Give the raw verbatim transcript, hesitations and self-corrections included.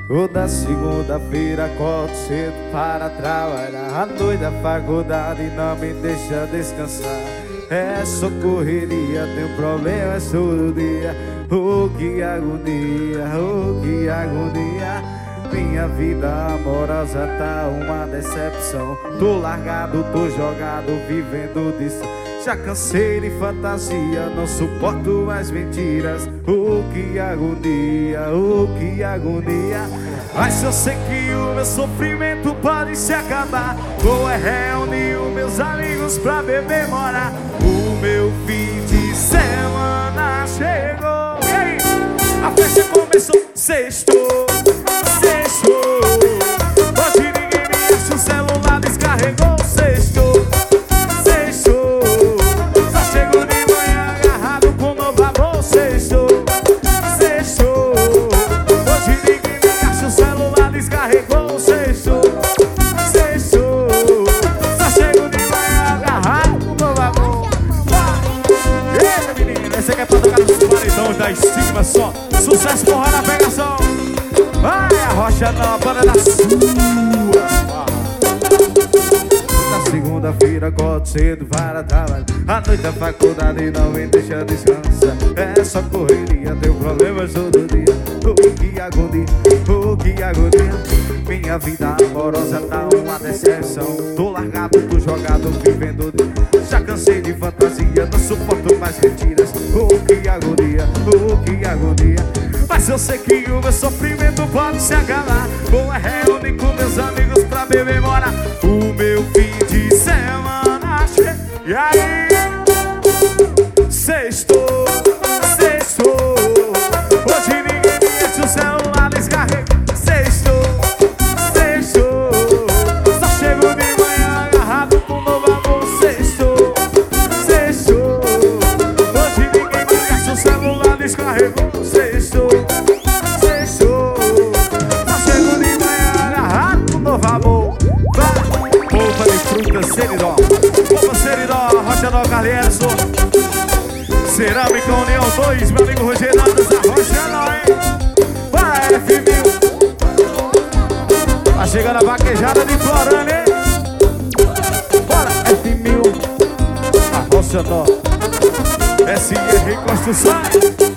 Toda segunda-feira acordo cedo para trabalhar. A noite da faculdade não me deixa descansar. É só correria, tenho problemas todo dia. Oh, que agonia, oh, que agonia. Minha vida amorosa tá uma decepção. Tô largado, tô jogado, vivendo disso. Já cansei de fantasia, não suporto mais mentiras. Oh, que agonia, oh, que agonia. Mas eu sei que o meu sofrimento pode se acabar. Vou é reunir os meus amigos pra beber morar. O meu fim de semana chegou. E aí? A festa começou, sextou, sextou. Hoje ninguém me acha, o celular descarregou, sextou, sextou. Só chego de manhã agarrado com novo amor, sextou, sextou. Hoje ninguém me acha, o celular descarregou, sextou, sextou. Só chego de manhã agarrado com novo amor. Eita menina, esse aqui é pra tocar nos paredões da estigma só. Sucesso, porra na pegação. Vai, a rocha não, a banda da sua. Na segunda-feira acordo cedo para trabalhar. A noite da faculdade não me deixa descansar. É só correria, tenho problemas todo dia. Oh, que agonia, oh, que agonia. Minha vida amorosa tá uma decepção. Tô largado, tô jogado, vivendo de... Já cansei de fantasia, não suporto mais mentiras. Oh, que agonia, oh, que agonia. Mas eu sei que o meu sofrimento pode se acabar. Vou é reunir com meus amigos pra beber morar. O meu fim de semana chega. E aí? Sextou, sextou. Hoje ninguém me enche, o celular descarrega. Sextou, sextou. Só chego de manhã agarrado com novo amor. Sextou, sextou. Hoje ninguém me enche, o celular descarregou. Sextou, sextou. Só chego de manhã agarrado com novo amor. Vai, polpa de fruta, Seridó. Polpa, Seridó, Rocha Nó, Carlierson. Cerâmica União dois, meu amigo Rogério da Rocha Nó, hein? Vai, F mil. Tá chegando a vaquejada de Florânia, hein? Bora, F mil. A Rocha Nó. S I R Construções.